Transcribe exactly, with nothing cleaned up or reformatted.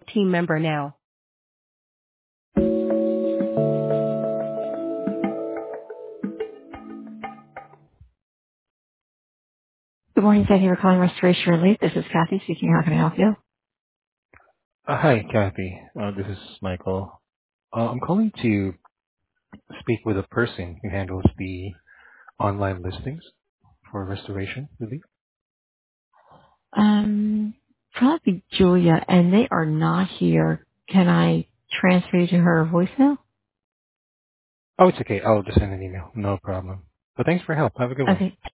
team member now. Good morning. Thank you for calling Restoration Relief. This is Kathy speaking. How can I help you? Uh, Hi, Kathy. Uh, This is Michael. Uh, I'm calling to speak with a person who handles the online listings for restoration relief. Um, probably Julia, and they are not here. Can I transfer you to her voicemail? Oh, it's okay. I'll just send an email. No problem. But thanks for your help. Have a good one. Okay.